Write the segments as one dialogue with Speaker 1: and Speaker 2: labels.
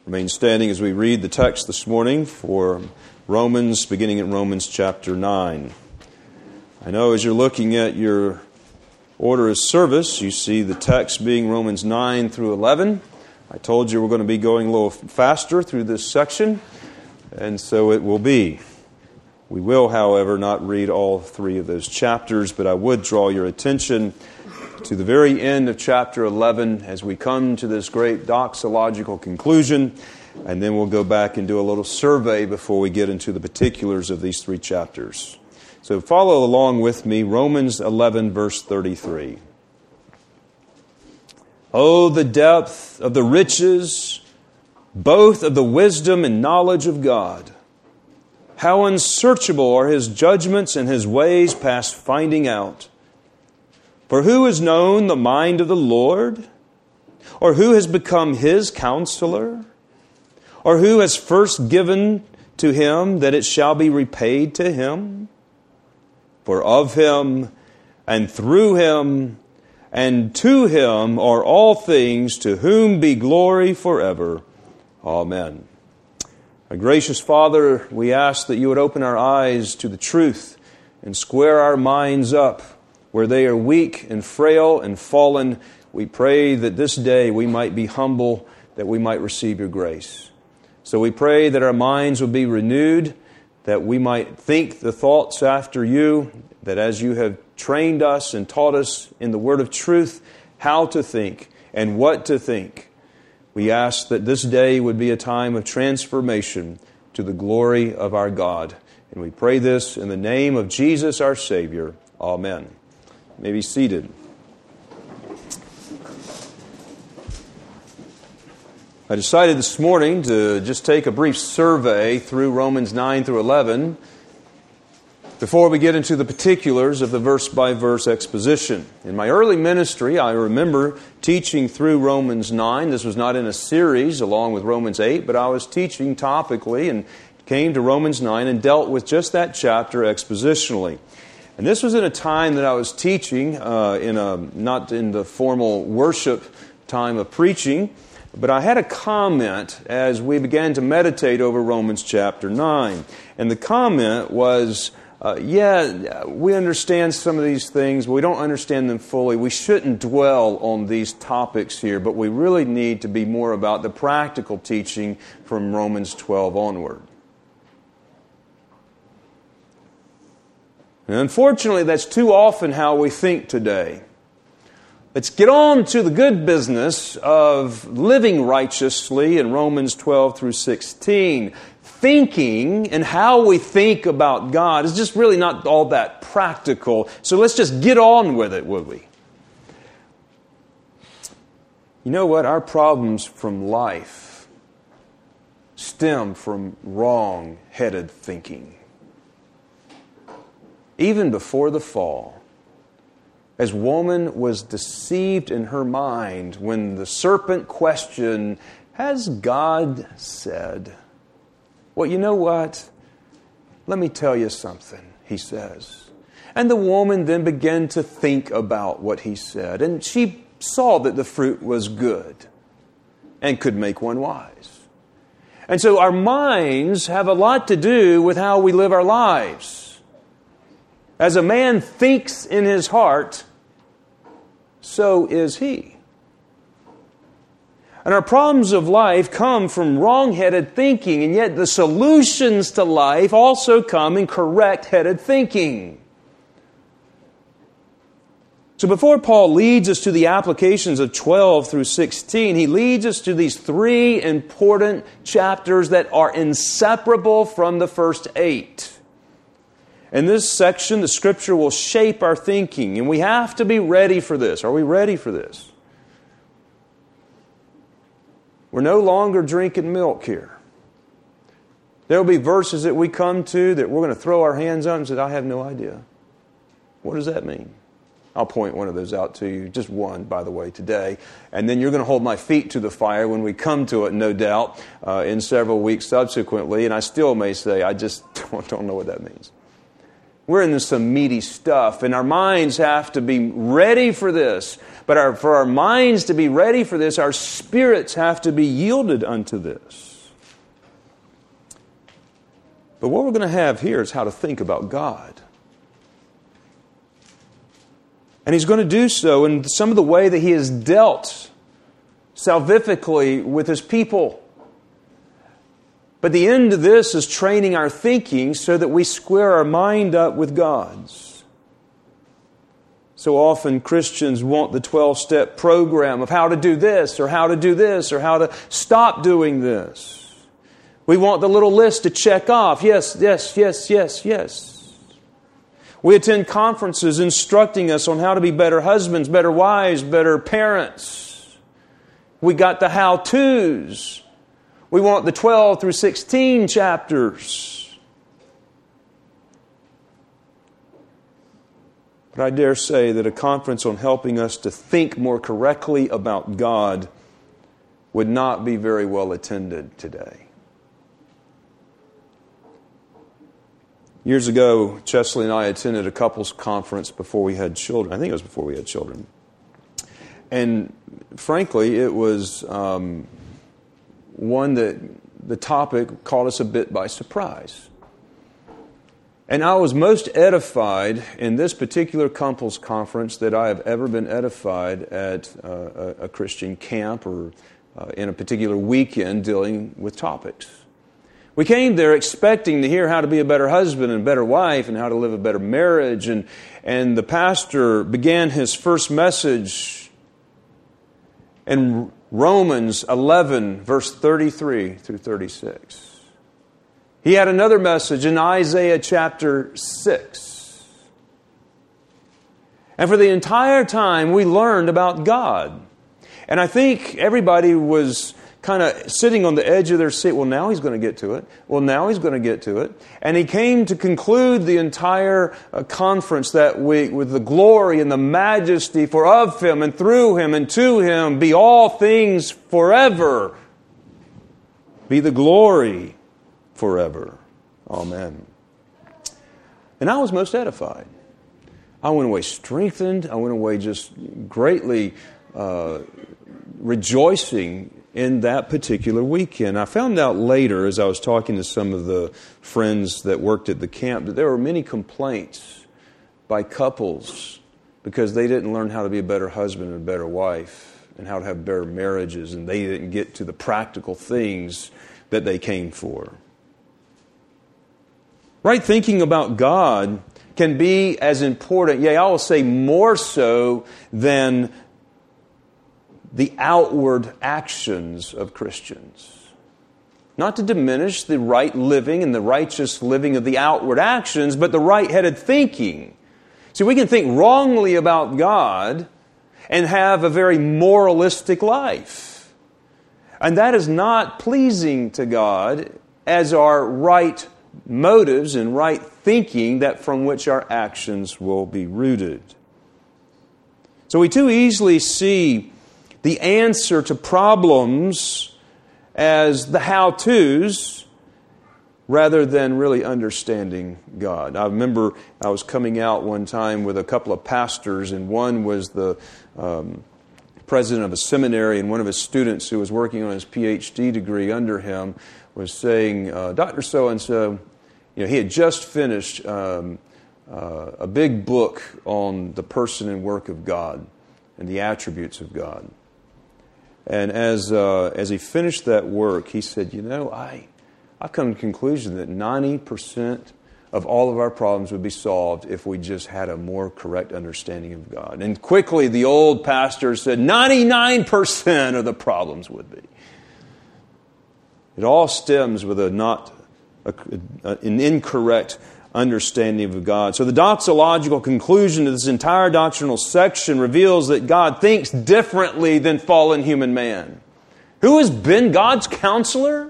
Speaker 1: Remain standing as we read the text this morning for Romans, beginning at Romans chapter 9. I know as you're looking at your order of service, you see the text being Romans 9 through 11. I told you we're going to be going a little faster through this section, and so it will be. We will, however, not read all three of those chapters, but I would draw your attention to the very end of chapter 11 as we come to this great doxological conclusion, and then we'll go back and do a little survey before we get into the particulars of these three chapters. So follow along with me, Romans 11, verse 33. Oh, the depth of the riches, both of the wisdom and knowledge of God! How unsearchable are His judgments and His ways past finding out! For who has known the mind of the Lord? Or who has become His counselor? Or who has first given to Him that it shall be repaid to Him? For of Him, and through Him, and to Him are all things, to whom be glory forever. Amen. Our gracious Father, we ask that You would open our eyes to the truth and square our minds up where they are weak and frail and fallen. We pray that this day we might be humble, that we might receive Your grace. So we pray that our minds will be renewed, that we might think the thoughts after You, that as You have trained us and taught us in the word of truth how to think and what to think, we ask that this day would be a time of transformation to the glory of our God. And we pray this in the name of Jesus our Savior. Amen. You may be seated. I decided this morning to just take a brief survey through Romans 9 through 11 before we get into the particulars of the verse-by-verse exposition. In my early ministry, I remember teaching through Romans 9. This was not in a series along with Romans 8, but I was teaching topically and came to Romans 9 and dealt with just that chapter expositionally. And this was in a time that I was teaching, not in the formal worship time of preaching, but I had a comment as we began to meditate over Romans chapter 9. And the comment was, we understand some of these things, but we don't understand them fully. We shouldn't dwell on these topics here, but we really need to be more about the practical teaching from Romans 12 onward. And unfortunately, that's too often how we think today. Let's get on to the good business of living righteously in Romans 12 through 16. Thinking and how we think about God is just really not all that practical. So let's just get on with it, would we? You know what? Our problems from life stem from wrong-headed thinking. Even before the fall, as woman was deceived in her mind when the serpent questioned, "Has God said?" "Well, you know what? Let me tell you something," he says. And the woman then began to think about what he said, and she saw that the fruit was good and could make one wise. And so our minds have a lot to do with how we live our lives. As a man thinks in his heart, so is he. And our problems of life come from wrong-headed thinking, and yet the solutions to life also come in correct-headed thinking. So before Paul leads us to the applications of 12 through 16, he leads us to these three important chapters that are inseparable from the first 8. In this section, the Scripture will shape our thinking, and we have to be ready for this. Are we ready for this? We're no longer drinking milk here. There will be verses that we come to that we're going to throw our hands up and say, "I have no idea. What does that mean?" I'll point one of those out to you, just one, by the way, today. And then you're going to hold my feet to the fire when we come to it, no doubt, in several weeks subsequently. And I still may say, I just don't know what that means. We're in some meaty stuff, and our minds have to be ready for this. But for our minds to be ready for this, our spirits have to be yielded unto this. But what we're going to have here is how to think about God. And He's going to do so in some of the way that He has dealt salvifically with His people. But the end of this is training our thinking so that we square our mind up with God's. So often Christians want the 12-step program of how to do this, or how to do this, or how to stop doing this. We want the little list to check off. Yes, yes, yes, yes, yes. We attend conferences instructing us on how to be better husbands, better wives, better parents. We got the how-tos. We want the 12 through 16 chapters. But I dare say that a conference on helping us to think more correctly about God would not be very well attended today. Years ago, Chesley and I attended a couples conference before we had children. I think it was before we had children. And frankly, it was one that the topic caught us a bit by surprise. And I was most edified in this particular couples conference that I have ever been edified at a Christian camp or in a particular weekend dealing with topics. We came there expecting to hear how to be a better husband and better wife and how to live a better marriage. And the pastor began his first message in Romans 11, verse 33 through 36. He had another message in Isaiah chapter 6. And for the entire time, we learned about God. And I think everybody was kind of sitting on the edge of their seat. Well, now he's going to get to it. Well, now he's going to get to it. And he came to conclude the entire conference that week with the glory and the majesty for of Him and through Him and to Him be all things forever. Be the glory forever. Amen. And I was most edified. I went away strengthened. I went away just greatly rejoicing in that particular weekend. I found out later, as I was talking to some of the friends that worked at the camp, that there were many complaints by couples because they didn't learn how to be a better husband and a better wife and how to have better marriages, and they didn't get to the practical things that they came for. Right thinking about God can be as important, I will say more so than the outward actions of Christians. Not to diminish the right living and the righteous living of the outward actions, but the right-headed thinking. See, we can think wrongly about God and have a very moralistic life. And that is not pleasing to God, as our right motives and right thinking that from which our actions will be rooted. So we too easily see the answer to problems as the how-tos rather than really understanding God. I remember I was coming out one time with a couple of pastors, and one was the president of a seminary, and one of his students who was working on his PhD degree under him was saying, Dr. So-and-so, he had just finished a big book on the person and work of God and the attributes of God. And as he finished that work, he said, I've come to the conclusion that 90% of all of our problems would be solved if we just had a more correct understanding of God. And quickly, the old pastor said, 99% of the problems would be. It all stems with an incorrect understanding of God. So the doxological conclusion to this entire doctrinal section reveals that God thinks differently than fallen human man. Who has been God's counselor?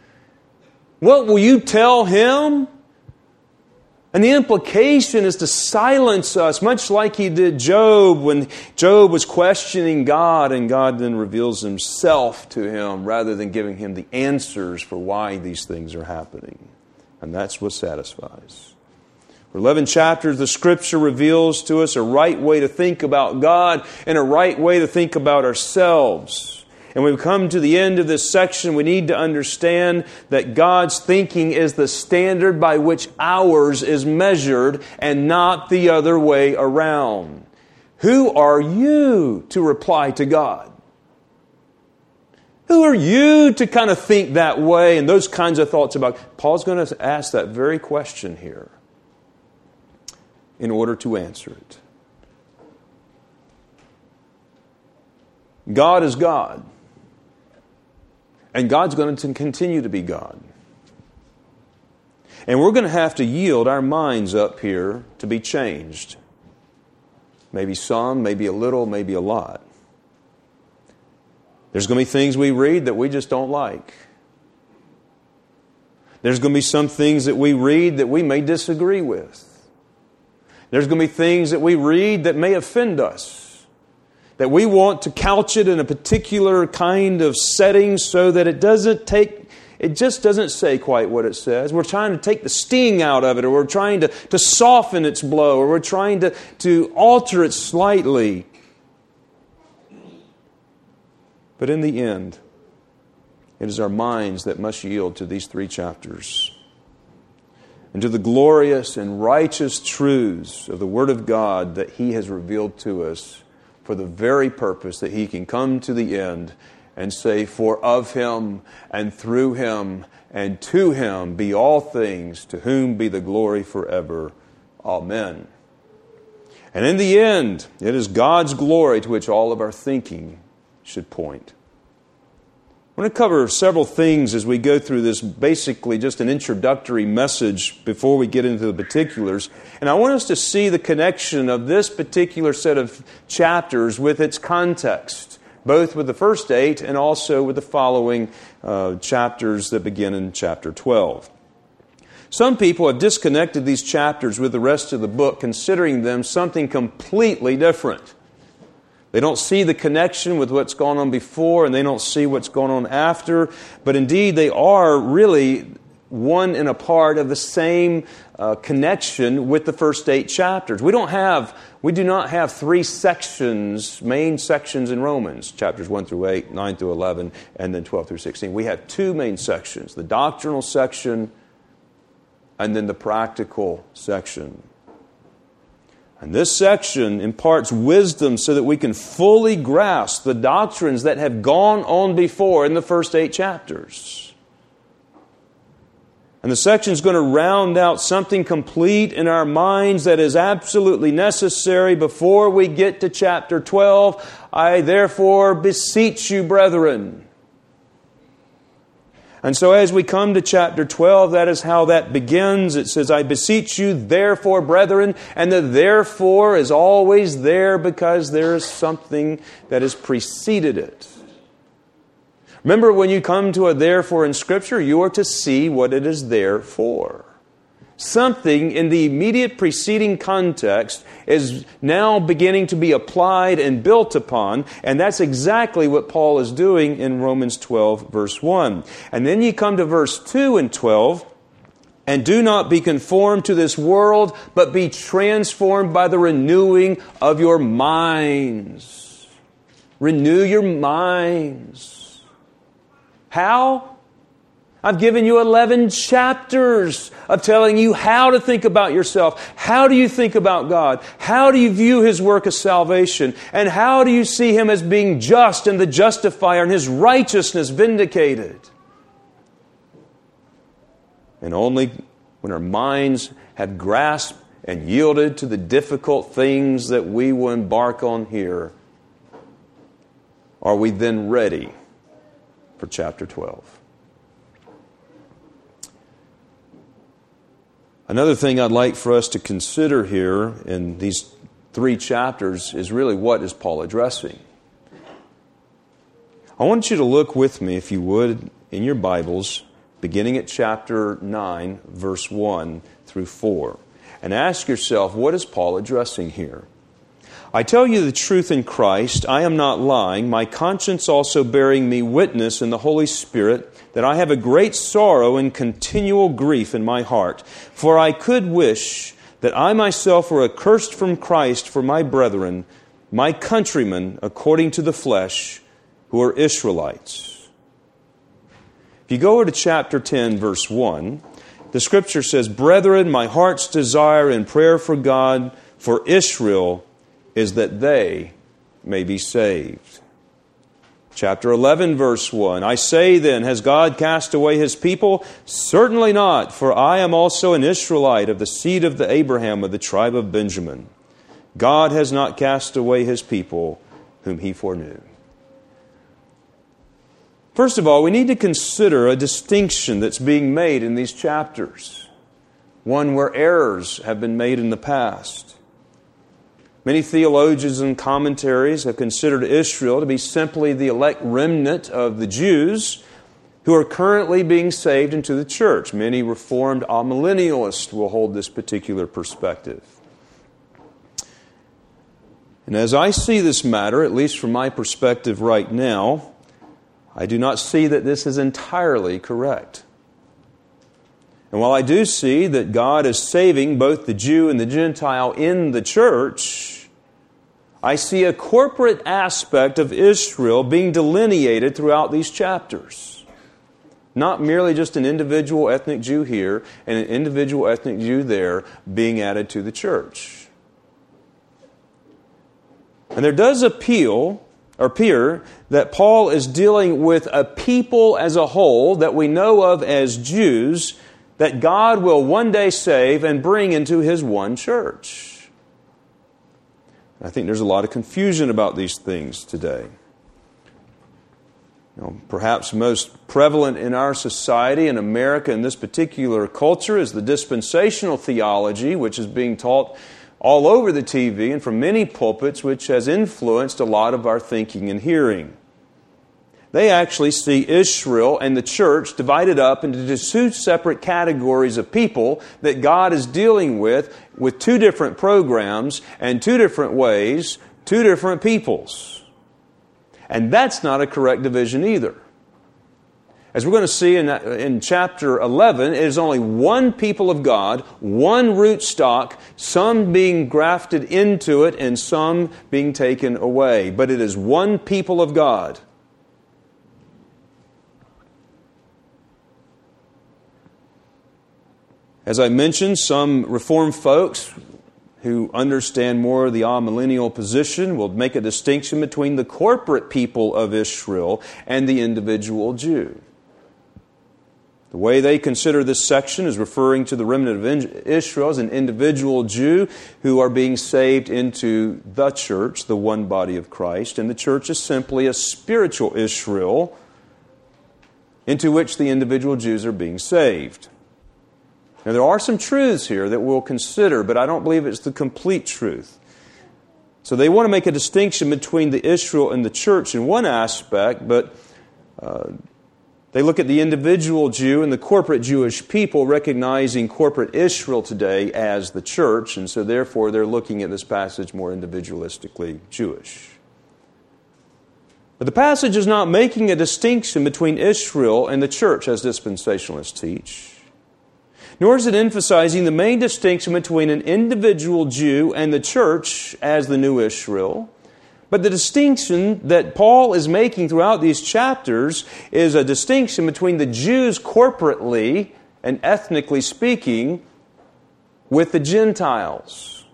Speaker 1: What will you tell him? And the implication is to silence us, much like he did Job when Job was questioning God, and God then reveals Himself to him rather than giving him the answers for why these things are happening. And that's what satisfies. For 11 chapters, the Scripture reveals to us a right way to think about God and a right way to think about ourselves. And when we come to the end of this section, we need to understand that God's thinking is the standard by which ours is measured and not the other way around. Who are you to reply to God? Who are you to kind of think that way and those kinds of thoughts about? Paul's going to ask that very question here in order to answer it. God is God. And God's going to continue to be God. And we're going to have to yield our minds up here to be changed. Maybe some, maybe a little, maybe a lot. There's going to be things we read that we just don't like. There's going to be some things that we read that we may disagree with. There's going to be things that we read that may offend us. That we want to couch it in a particular kind of setting so that it just doesn't say quite what it says. We're trying to take the sting out of it, or we're trying to soften its blow, or we're trying to alter it slightly. But in the end, it is our minds that must yield to these 3 chapters and to the glorious and righteous truths of the Word of God that He has revealed to us for the very purpose that He can come to the end and say, "For of Him and through Him and to Him be all things, to whom be the glory forever. Amen." And in the end, it is God's glory to which all of our thinking should point. I want to cover several things as we go through this, basically just an introductory message before we get into the particulars. And I want us to see the connection of this particular set of chapters with its context, both with the first 8 and also with the following chapters that begin in chapter 12. Some people have disconnected these chapters with the rest of the book, considering them something completely different. They don't see the connection with what's gone on before, and they don't see what's going on after. But indeed, they are really one and a part of the same connection with the first 8 chapters. We do not have 3 sections, main sections in Romans, chapters 1 through 8, 9 through 11, and then 12 through 16. We have 2 main sections, the doctrinal section and then the practical section. And this section imparts wisdom so that we can fully grasp the doctrines that have gone on before in the first 8 chapters. And the section is going to round out something complete in our minds that is absolutely necessary before we get to chapter 12. I therefore beseech you, brethren. And so as we come to chapter 12, that is how that begins. It says, I beseech you, therefore, brethren. And the therefore is always there because there is something that has preceded it. Remember, when you come to a therefore in Scripture, you are to see what it is there for. Something in the immediate preceding context is now beginning to be applied and built upon, and that's exactly what Paul is doing in Romans 12, verse 1. And then you come to verse 2 and 12, and do not be conformed to this world, but be transformed by the renewing of your minds. Renew your minds. How? I've given you 11 chapters of telling you how to think about yourself. How do you think about God? How do you view His work of salvation? And how do you see Him as being just and the justifier and His righteousness vindicated? And only when our minds have grasped and yielded to the difficult things that we will embark on here, are we then ready for chapter 12. Another thing I'd like for us to consider here in these 3 chapters is really, what is Paul addressing? I want you to look with me, if you would, in your Bibles, beginning at chapter 9, verse 1 through 4, and ask yourself, what is Paul addressing here? I tell you the truth in Christ, I am not lying, my conscience also bearing me witness in the Holy Spirit, that I have a great sorrow and continual grief in my heart. For I could wish that I myself were accursed from Christ for my brethren, my countrymen according to the flesh, who are Israelites. If you go over to chapter 10, verse 1, the Scripture says, Brethren, my heart's desire and prayer for God, for Israel, is that they may be saved. Chapter 11, verse 1, I say then, has God cast away His people? Certainly not, for I am also an Israelite of the seed of the Abraham of the tribe of Benjamin. God has not cast away His people whom He foreknew. First of all, we need to consider a distinction that's being made in these chapters, one where errors have been made in the past. Many theologians and commentaries have considered Israel to be simply the elect remnant of the Jews who are currently being saved into the church. Many Reformed amillennialists will hold this particular perspective. And as I see this matter, at least from my perspective right now, I do not see that this is entirely correct. And while I do see that God is saving both the Jew and the Gentile in the church, I see a corporate aspect of Israel being delineated throughout these chapters. Not merely just an individual ethnic Jew here and an individual ethnic Jew there being added to the church. And there does appear that Paul is dealing with a people as a whole that we know of as Jews that God will one day save and bring into His one church. I think there's a lot of confusion about these things today. Perhaps most prevalent in our society, in America, in this particular culture, is the dispensational theology, which is being taught all over the TV and from many pulpits, which has influenced a lot of our thinking and hearing. They actually see Israel and the church divided up into two separate categories of people that God is dealing with two different programs and two different ways, two different peoples. And that's not a correct division either. As we're going to see in chapter 11, it is only one people of God, one root stock, some being grafted into it and some being taken away. But it is one people of God. As I mentioned, some Reformed folks who understand more of the amillennial position will make a distinction between the corporate people of Israel and the individual Jew. The way they consider this section is referring to the remnant of Israel as an individual Jew who are being saved into the church, the one body of Christ, and the church is simply a spiritual Israel into which the individual Jews are being saved. Now, there are some truths here that we'll consider, but I don't believe it's the complete truth. So they want to make a distinction between the Israel and the church in one aspect, but they look at the individual Jew and the corporate Jewish people, recognizing corporate Israel today as the church, and so therefore they're looking at this passage more individualistically Jewish. But the passage is not making a distinction between Israel and the church, as dispensationalists teach. Nor is it emphasizing the main distinction between an individual Jew and the church as the new Israel. But the distinction that Paul is making throughout these chapters is a distinction between the Jews corporately and ethnically speaking with the Gentiles.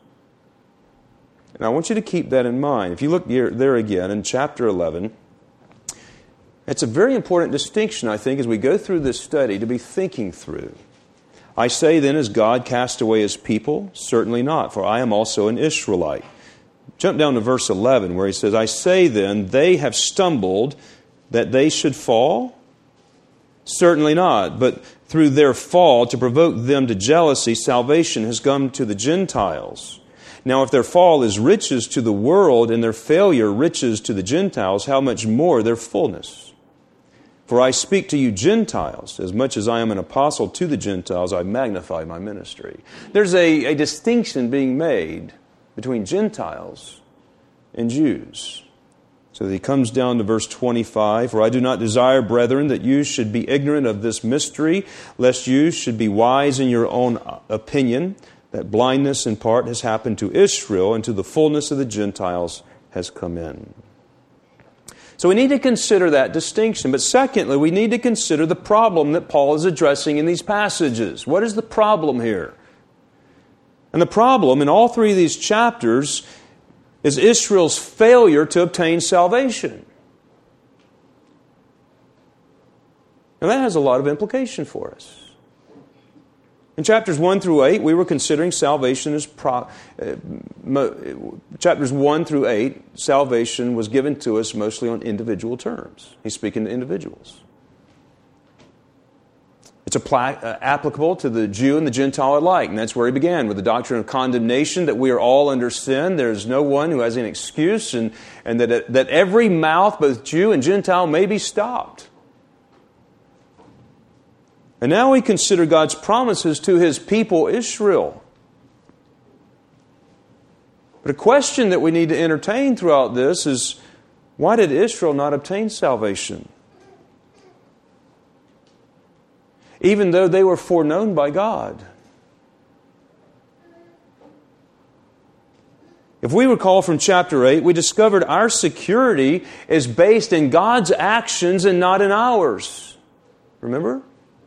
Speaker 1: And I want you to keep that in mind. If you look there again in chapter 11, it's a very important distinction, I think, as we go through this study to be thinking through. I say then, has God cast away His people? Certainly not, for I am also an Israelite. Jump down to verse 11 where he says, I say then, they have stumbled that they should fall? Certainly not, but through their fall, to provoke them to jealousy, salvation has come to the Gentiles. Now, if their fall is riches to the world and their failure riches to the Gentiles, how much more their fullness? For I speak to you Gentiles, as much as I am an apostle to the Gentiles, I magnify my ministry. There's a distinction being made between Gentiles and Jews. So he comes down to verse 25, For I do not desire, brethren, that you should be ignorant of this mystery, lest you should be wise in your own opinion, That blindness in part has happened to Israel, and to the fullness of the Gentiles has come in. So we need to consider that distinction. But secondly, we need to consider the problem that Paul is addressing in these passages. What is the problem here? And the problem in all three of these chapters is Israel's failure to obtain salvation. And that has a lot of implication for us. In chapters 1 through 8, we were considering salvation as chapters 1 through 8, salvation was given to us mostly on individual terms. He's speaking to individuals. It's applicable to the Jew and the Gentile alike, and that's where he began, with the doctrine of condemnation, that we are all under sin. There's no one who has an excuse, and that every mouth, both Jew and Gentile, may be stopped. And now we consider God's promises to His people, Israel. But a question that we need to entertain throughout this is, why did Israel not obtain salvation? Even though they were foreknown by God. If we recall from chapter 8, we discovered our security is based in God's actions and not in ours. Remember?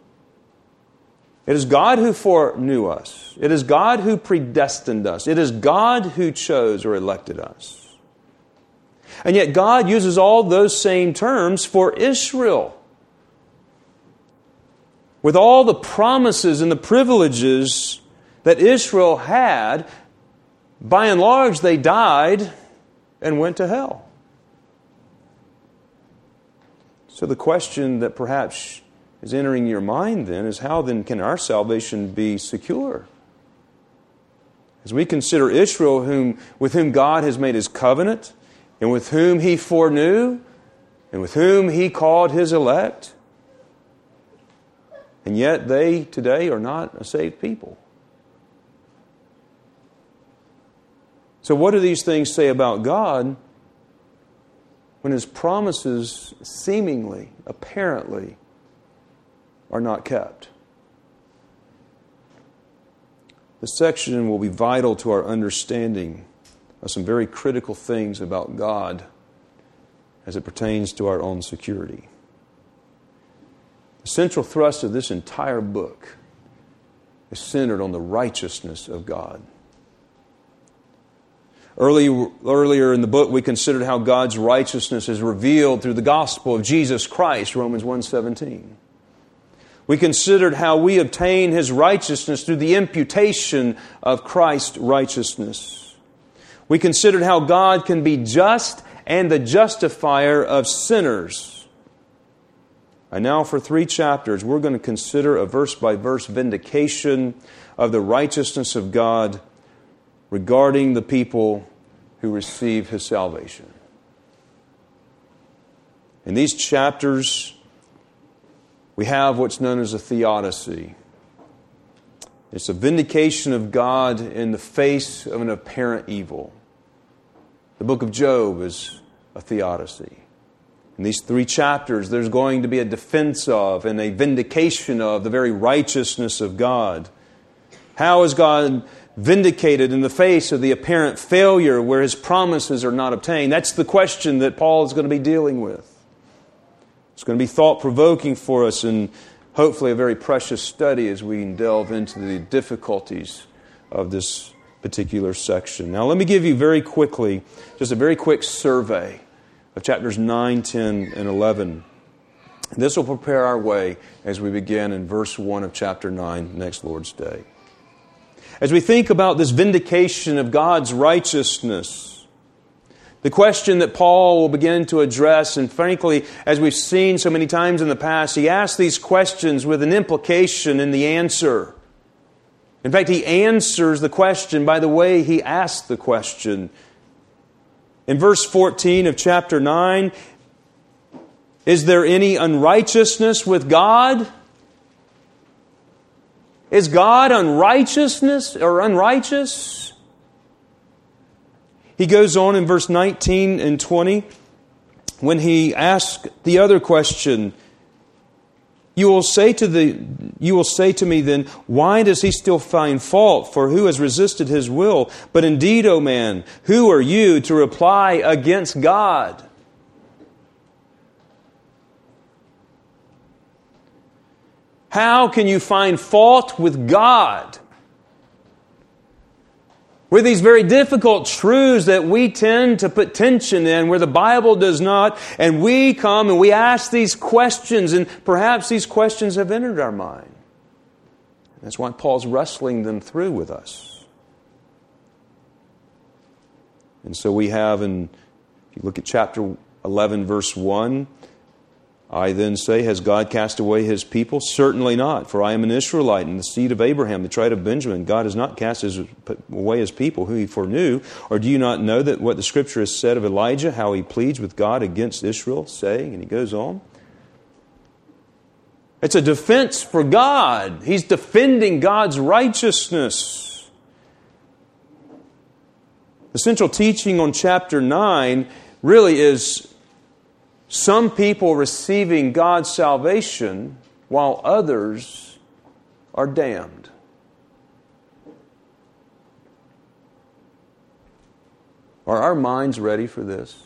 Speaker 1: It is God who foreknew us. It is God who predestined us. It is God who chose or elected us. And yet God uses all those same terms for Israel. With all the promises and the privileges that Israel had, by and large they died and went to hell. So the question that perhaps is entering your mind then is, how then can our salvation be secure? As we consider Israel, with whom God has made His covenant, and with whom He foreknew, and with whom He called His elect, and yet they today are not a saved people. So what do these things say about God when His promises seemingly, apparently, are not kept? This section will be vital to our understanding of some very critical things about God as it pertains to our own security. The central thrust of this entire book is centered on the righteousness of God. Earlier in the book, we considered how God's righteousness is revealed through the gospel of Jesus Christ, Romans 1:17. We considered how we obtain His righteousness through the imputation of Christ's righteousness. We considered how God can be just and the justifier of sinners. And now for 3 chapters, we're going to consider a verse-by-verse vindication of the righteousness of God regarding the people who receive His salvation. In these chapters, we have what's known as a theodicy. It's a vindication of God in the face of an apparent evil. The book of Job is a theodicy. In these 3 chapters, there's going to be a defense of and a vindication of the very righteousness of God. How is God vindicated in the face of the apparent failure where His promises are not obtained? That's the question that Paul is going to be dealing with. It's going to be thought-provoking for us, and hopefully a very precious study as we delve into the difficulties of this particular section. Now let me give you very quickly, just a very quick survey of chapters 9, 10, and 11. This will prepare our way as we begin in verse 1 of chapter 9 next Lord's Day. As we think about this vindication of God's righteousness, the question that Paul will begin to address, and frankly, as we've seen so many times in the past, he asks these questions with an implication in the answer. In fact, he answers the question by the way he asks the question. In verse 14 of chapter 9, is there any unrighteousness with God? Is God unrighteous? He goes on in verse 19 and 20 when he asks the other question, You will say to me then, why does he still find fault? For who has resisted his will? But indeed, O man, who are you to reply against God? How can you find fault with God? With these very difficult truths that we tend to put tension in, where the Bible does not, and we come and we ask these questions, and perhaps these questions have entered our mind. That's why Paul's wrestling them through with us. And so we have, if you look at chapter 11, verse 1, I then say, has God cast away His people? Certainly not, for I am an Israelite and the seed of Abraham, the tribe of Benjamin. God has not cast away His people, who He foreknew. Or do you not know that what the Scripture has said of Elijah, how he pleads with God against Israel, saying, and he goes on. It's a defense for God. He's defending God's righteousness. The central teaching on chapter 9 really is some people receiving God's salvation while others are damned. Are our minds ready for this?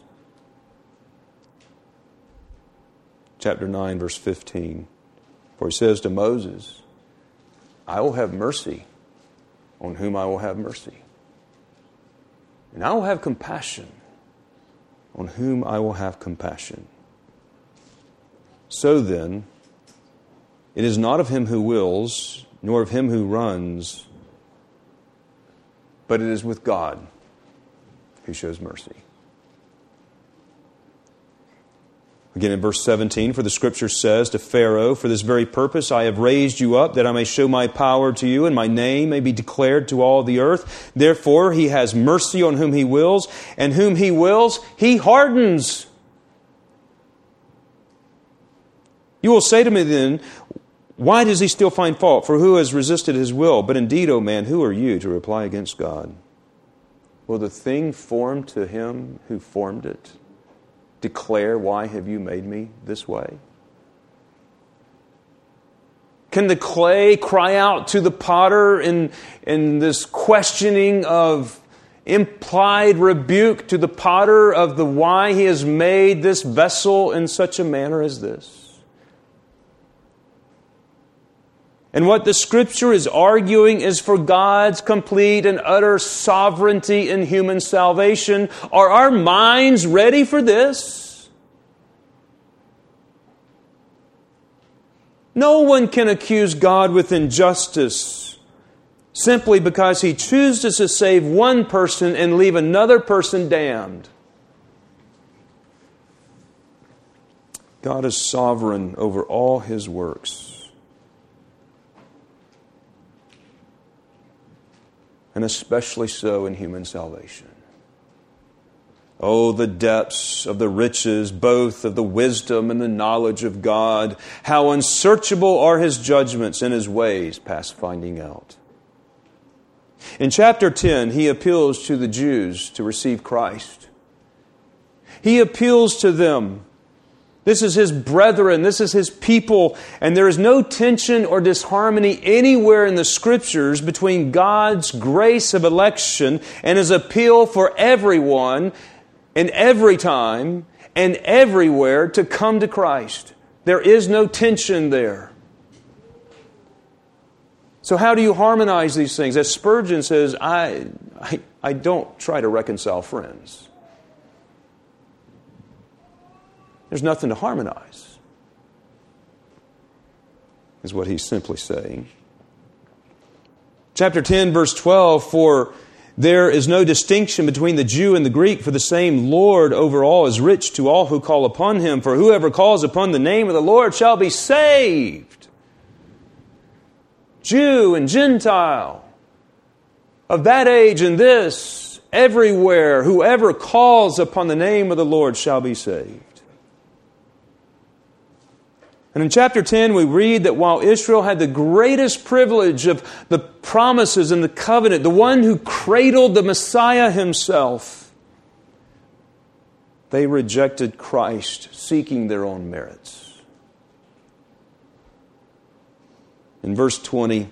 Speaker 1: Chapter 9, verse 15. For He says to Moses, I will have mercy on whom I will have mercy. And I will have compassion on whom I will have compassion. So then, it is not of him who wills, nor of him who runs, but it is with God who shows mercy. Again in verse 17, for the Scripture says to Pharaoh, for this very purpose I have raised you up, that I may show my power to you, and my name may be declared to all the earth. Therefore He has mercy on whom He wills, and whom He wills, He hardens. You will say to me then, why does he still find fault? For who has resisted His will? But indeed, O man, who are you to reply against God? Will the thing formed to Him who formed it declare, why have you made me this way? Can the clay cry out to the potter in this questioning of implied rebuke to the potter of the why he has made this vessel in such a manner as this? And what the Scripture is arguing is for God's complete and utter sovereignty in human salvation. Are our minds ready for this? No one can accuse God with injustice simply because He chooses to save one person and leave another person damned. God is sovereign over all His works. And especially so in human salvation. Oh, the depths of the riches, both of the wisdom and the knowledge of God. How unsearchable are His judgments and His ways past finding out. In chapter 10, He appeals to the Jews to receive Christ. He appeals to them. This is His brethren, this is His people, and there is no tension or disharmony anywhere in the Scriptures between God's grace of election and His appeal for everyone and every time and everywhere to come to Christ. There is no tension there. So how do you harmonize these things? As Spurgeon says, I don't try to reconcile friends. There's nothing to harmonize, is what he's simply saying. Chapter 10, verse 12, for there is no distinction between the Jew and the Greek, for the same Lord over all is rich to all who call upon Him. For whoever calls upon the name of the Lord shall be saved. Jew and Gentile, of that age and this, everywhere, whoever calls upon the name of the Lord shall be saved. And in chapter 10, we read that while Israel had the greatest privilege of the promises and the covenant, the one who cradled the Messiah Himself, they rejected Christ, seeking their own merits. In verse 20,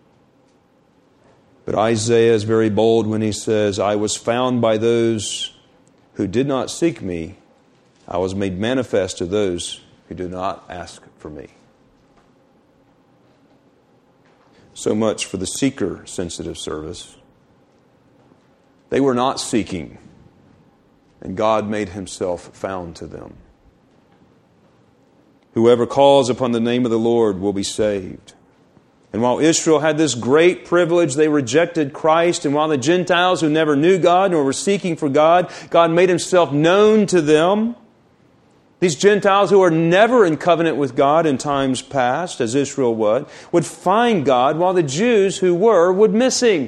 Speaker 1: but Isaiah is very bold when he says, I was found by those who did not seek me. I was made manifest to those who do not ask for me. So much for the seeker-sensitive service. They were not seeking, and God made Himself found to them. Whoever calls upon the name of the Lord will be saved. And while Israel had this great privilege, they rejected Christ. And while the Gentiles who never knew God nor were seeking for God, God made Himself known to them. These Gentiles who were never in covenant with God in times past, as Israel would find God, while the Jews who were would miss Him.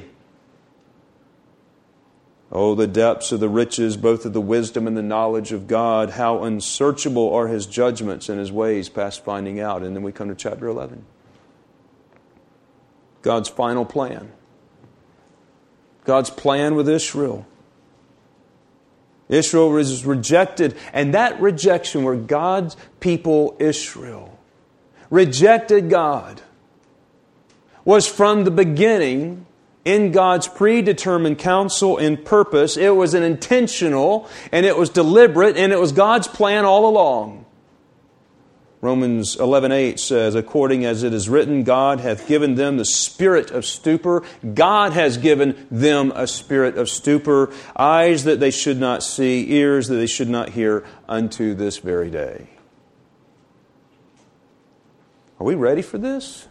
Speaker 1: Oh, the depths of the riches, both of the wisdom and the knowledge of God. How unsearchable are His judgments and His ways past finding out. And then we come to chapter 11. God's final plan. God's plan with Israel. Israel was rejected, and that rejection where God's people, Israel, rejected God, was from the beginning in God's predetermined counsel and purpose. It was an intentional, and it was deliberate, and it was God's plan all along. Romans 11:8 says, according as it is written, God hath given them the spirit of stupor. God has given them a spirit of stupor, eyes that they should not see, ears that they should not hear, unto this very day. Are we ready for this?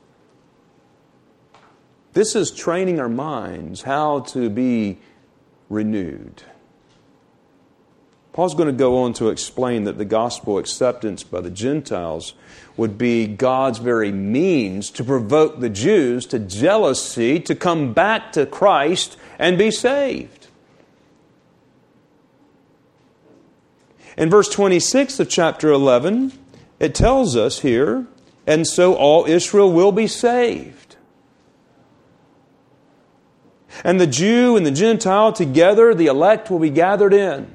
Speaker 1: This is training our minds how to be renewed. Paul's going to go on to explain that the gospel acceptance by the Gentiles would be God's very means to provoke the Jews to jealousy, to come back to Christ and be saved. In verse 26 of chapter 11, it tells us here, and so all Israel will be saved. And the Jew and the Gentile together, the elect will be gathered in.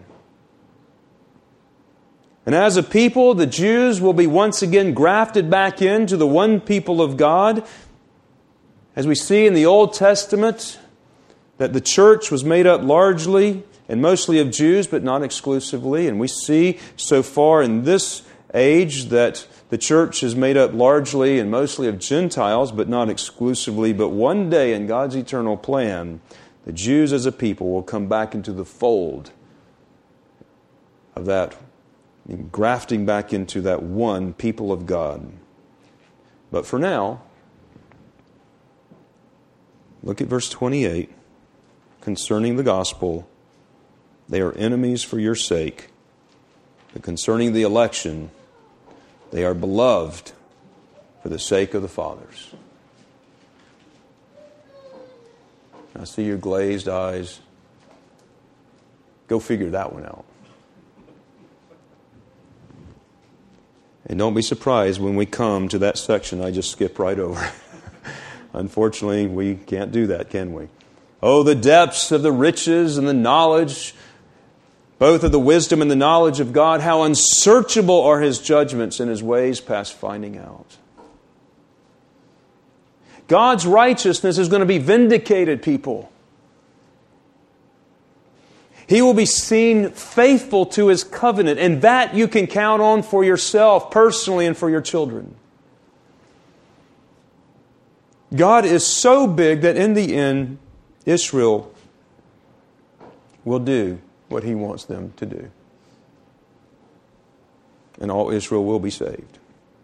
Speaker 1: And as a people, the Jews will be once again grafted back into the one people of God. As we see in the Old Testament, that the church was made up largely and mostly of Jews, but not exclusively. And we see so far in this age that the church is made up largely and mostly of Gentiles, but not exclusively. But one day in God's eternal plan, the Jews as a people will come back into the fold of that, grafting back into that one people of God. But for now, look at verse 28. Concerning the gospel, they are enemies for your sake. But concerning the election, they are beloved for the sake of the fathers. I see your glazed eyes. Go figure that one out. And don't be surprised when we come to that section I just skip right over. Unfortunately, we can't do that, can we? Oh, the depths of the riches and the knowledge, both of the wisdom and the knowledge of God. How unsearchable are His judgments and His ways past finding out. God's righteousness is going to be vindicated, people. He will be seen faithful to His covenant, and that you can count on for yourself personally and for your children. God is so big that in the end, Israel will do what He wants them to do. And all Israel will be saved.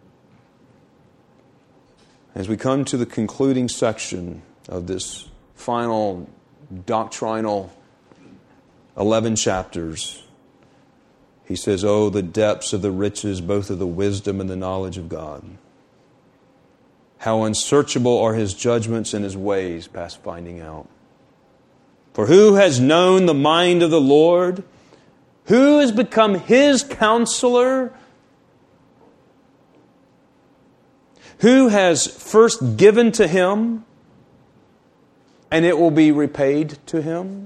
Speaker 1: As we come to the concluding section of this final doctrinal 11 chapters, he says, oh, the depths of the riches, both of the wisdom and the knowledge of God. How unsearchable are His judgments and His ways past finding out. For who has known the mind of the Lord? Who has become His counselor? Who has first given to Him, and it will be repaid to him?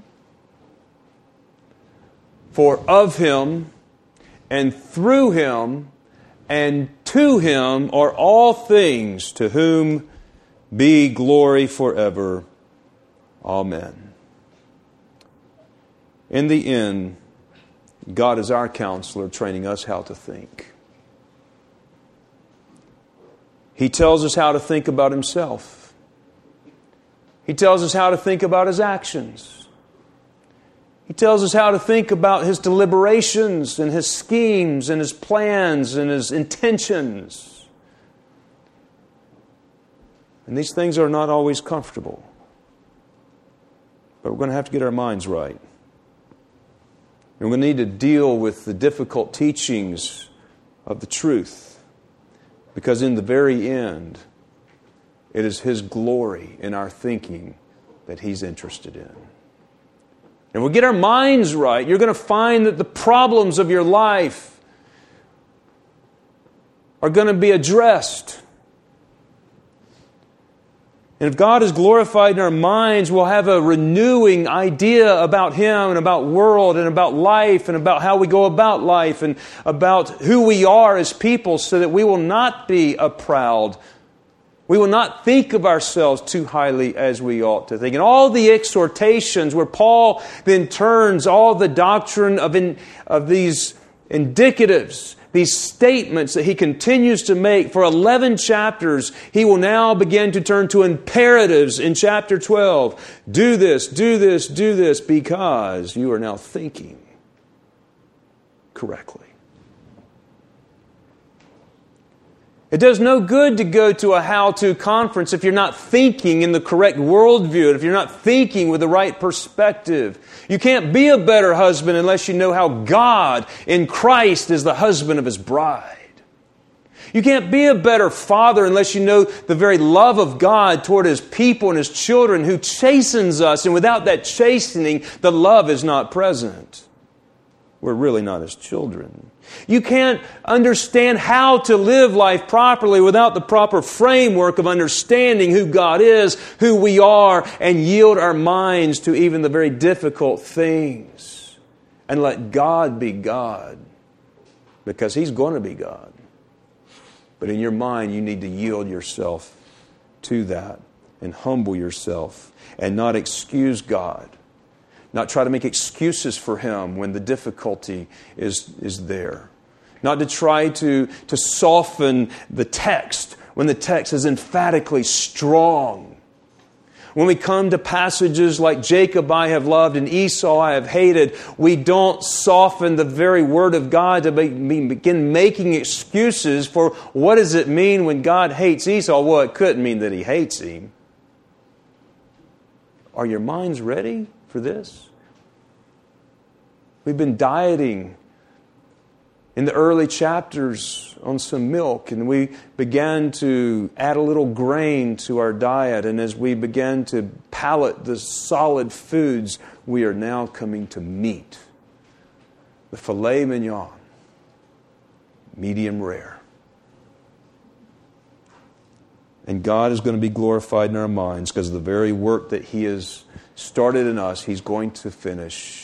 Speaker 1: For of Him, and through Him, and to Him are all things, to whom be glory forever. Amen. In the end, God is our counselor, training us how to think. He tells us how to think about Himself. He tells us how to think about His actions. He tells us how to think about His deliberations and His schemes and His plans and His intentions. And these things are not always comfortable. But we're going to have to get our minds right. And we're going to need to deal with the difficult teachings of the truth. Because in the very end, it is His glory in our thinking that He's interested in. And we get our minds right, you're going to find that the problems of your life are going to be addressed. And if God is glorified in our minds, we'll have a renewing idea about Him and about world and about life and about how we go about life and about who we are as people, so that we will not be a proud. We will not think of ourselves too highly as we ought to think. And all the exhortations where Paul then turns all the doctrine of these indicatives, these statements that he continues to make for 11 chapters, he will now begin to turn to imperatives in chapter 12. Do this, do this, do this, because you are now thinking correctly. It does no good to go to a how-to conference if you're not thinking in the correct worldview, if you're not thinking with the right perspective. You can't be a better husband unless you know how God in Christ is the husband of His bride. You can't be a better father unless you know the very love of God toward His people and His children, who chastens us, and without that chastening, the love is not present. We're really not His children. You can't understand how to live life properly without the proper framework of understanding who God is, who we are, and yield our minds to even the very difficult things. And let God be God, because He's going to be God. But in your mind, you need to yield yourself to that and humble yourself and not excuse God. Not try to make excuses for Him when the difficulty is there. Not to try to soften the text when the text is emphatically strong. When we come to passages like Jacob I have loved and Esau I have hated, we don't soften the very Word of God to begin making excuses for what does it mean when God hates Esau. Well, it couldn't mean that He hates him. Are your minds ready for this? We've been dieting in the early chapters on some milk, and we began to add a little grain to our diet. And as we began to palate the solid foods, we are now coming to meat. The filet mignon, medium rare. And God is going to be glorified in our minds because of the very work that He has started in us, He's going to finish.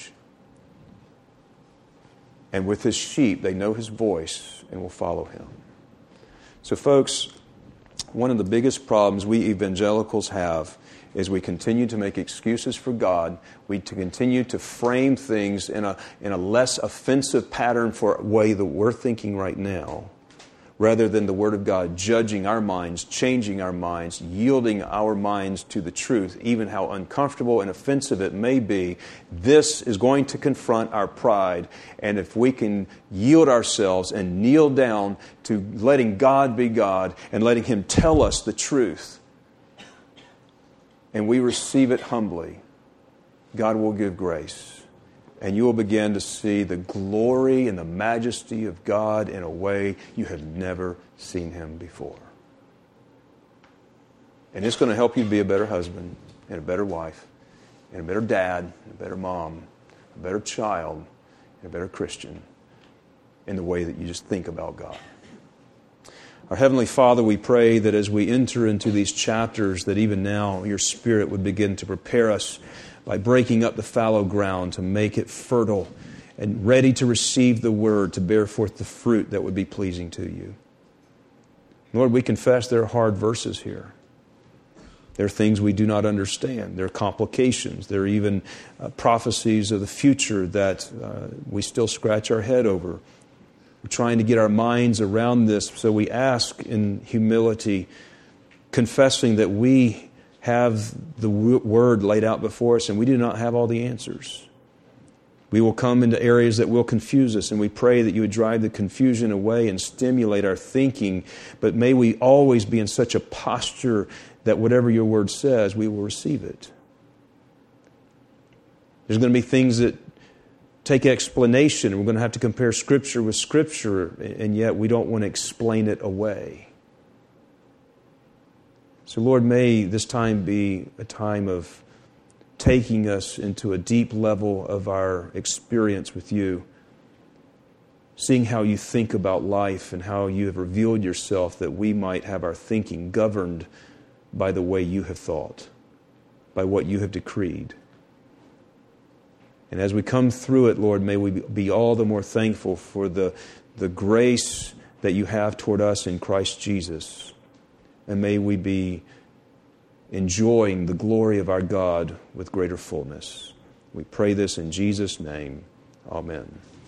Speaker 1: And with His sheep, they know His voice and will follow Him. So folks, one of the biggest problems we evangelicals have is we continue to make excuses for God. We continue to frame things in a less offensive pattern for a way that we're thinking right now, rather than the Word of God judging our minds, changing our minds, yielding our minds to the truth, even how uncomfortable and offensive it may be. This is going to confront our pride. And if we can yield ourselves and kneel down to letting God be God and letting Him tell us the truth, and we receive it humbly, God will give grace. And you will begin to see the glory and the majesty of God in a way you have never seen Him before. And it's going to help you be a better husband and a better wife and a better dad, and a better mom, a better child, and a better Christian in the way that you just think about God. Our Heavenly Father, we pray that as we enter into these chapters, that even now Your Spirit would begin to prepare us by breaking up the fallow ground to make it fertile and ready to receive the Word, to bear forth the fruit that would be pleasing to You. Lord, we confess there are hard verses here. There are things we do not understand. There are complications. There are even prophecies of the future that we still scratch our head over. We're trying to get our minds around this, so we ask in humility, confessing that we have the Word laid out before us and we do not have all the answers. We will come into areas that will confuse us, and we pray that you would drive the confusion away and stimulate our thinking. But may we always be in such a posture that whatever your Word says, we will receive it. There's going to be things that take explanation. We're going to have to compare Scripture with Scripture, and yet we don't want to explain it away. So Lord, may this time be a time of taking us into a deep level of our experience with you, seeing how you think about life and how you have revealed yourself that we might have our thinking governed by the way you have thought, by what you have decreed. And as we come through it, Lord, may we be all the more thankful for the grace that you have toward us in Christ Jesus. And may we be enjoying the glory of our God with greater fullness. We pray this in Jesus' name. Amen.